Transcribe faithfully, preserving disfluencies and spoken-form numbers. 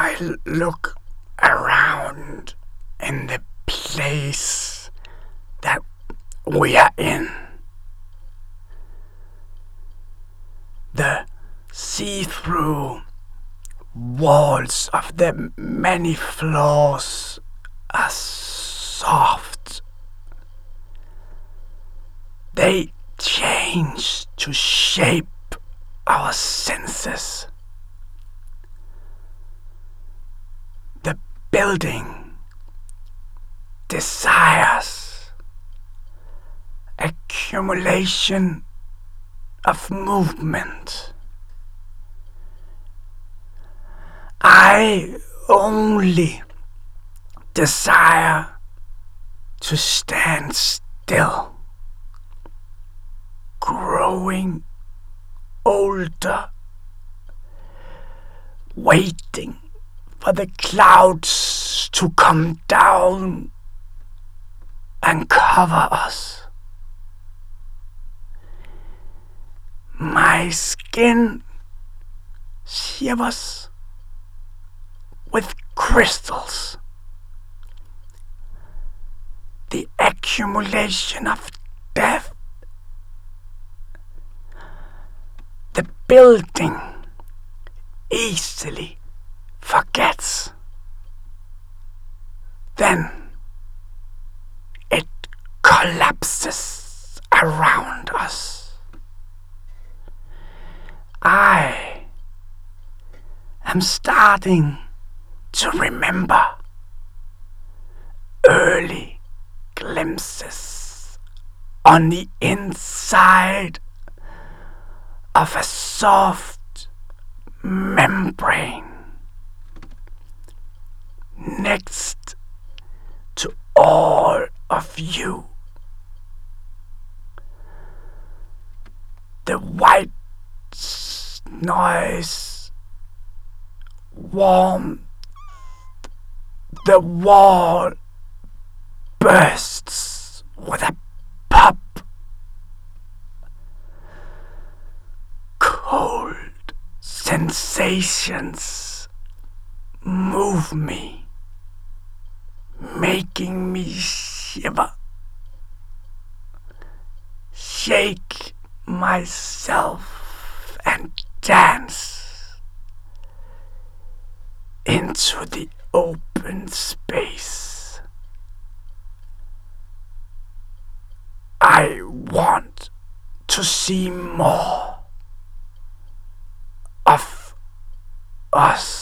I look around in the place that we are in, the see-through walls of the many floors are soft. They change to shape our senses. The building desires accumulation of movement. I only desire to stand still, growing older, waiting for the clouds to come down and cover us. My skin shivers with crystals. The accumulation of death. The building easily forgets. Then it collapses around us. I am starting to remember early glimpses on the inside of a soft membrane next to all of you. The white noise warm. The wall bursts with a pop. Cold sensations move me, making me shiver, shake myself and dance into the open space. I want to see more of us.